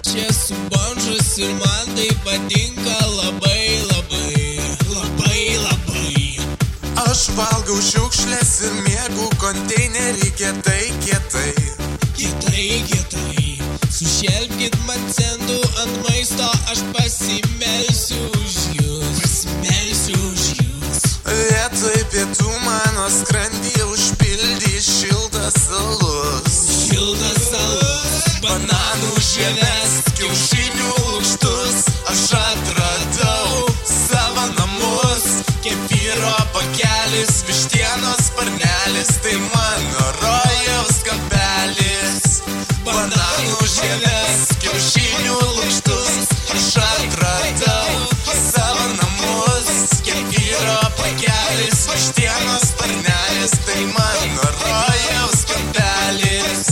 Čia esu bonžas ir man tai patinka labai, labai, labai, labai. Aš valgau šiukšlės ir miegu konteinerį kietai, kietai. Kietai, kietai. Sušelpkit man centų ant maisto, aš pasimelsiu už jūs. Pasimelsiu už jūs. Vietoj pietų mano skrandį užpildys šiltas alus. Šiltas alus. Bananų žieves, kiaušinių lukštus. Aš atradau savo namus. Kefyro pakelis, vištienos sparnelis, tai mano rojaus kampelis. Bananų žieves, kiaušinių lukštus. Aš atradau savo namus. Kefyro pakelis, vištienos sparnelis, tai mano rojaus kampelis.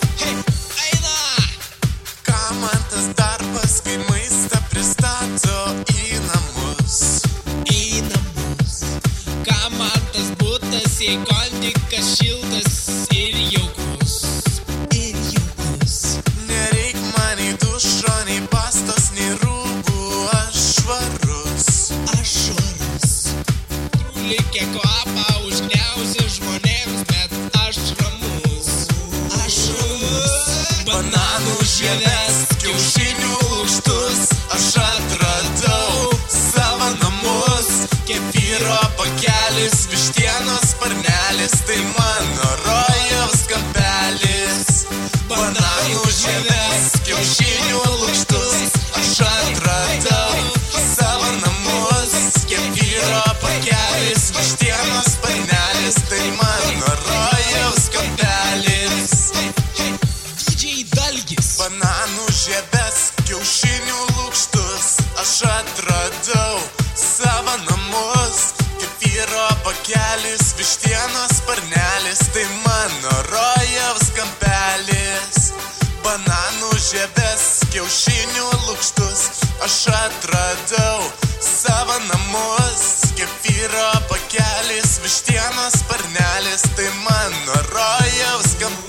Ką man tas darbas, kai maistą pristato į namus? Į namus. Ką man tas butas, jei kondikas šiltas ir jaukus. Ir jaukus. Nereik man nei dušo, nei pastos, nei rūbų. Aš švarus. Aš švarus. Likę kvapą užgniausia žmonėms, bet aš ramus. Aš ramus. Bananų žieves, kiaušinių lukštus. Aš atradau savo namus. Kefyro pakelis, vištienos sparnelis, tai mano rojaus kampelis. Bananų žieves, kiaušinių lukštus. Aš atradau savo namus. Kefyro pakelis, vištienos sparnelis, tai mano rojaus kampelis. Didžiai dalgis. Bananų žieves, kiaušinių lukštus. Aš atradau savo namus. Kefyro pakelis, vištienos sparnelis, tai mano rojaus kampelis. Bananų žieves, kiaušinių lukštus. Aš atradau savo namus. Kefyro pakelis, vištienos sparnelis, tai mano rojaus kampelis.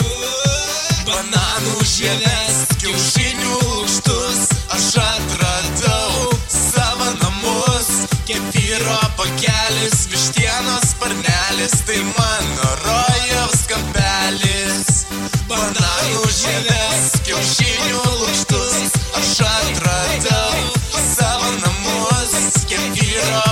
Bananų žieves, kiaušinių lukštus. Aš atradau savo namus. Kefyro pakelis, vištienos sparnelis, tai mano rojaus kampelis. Bananų žieves, kiaušinių lukštus. Aš atradau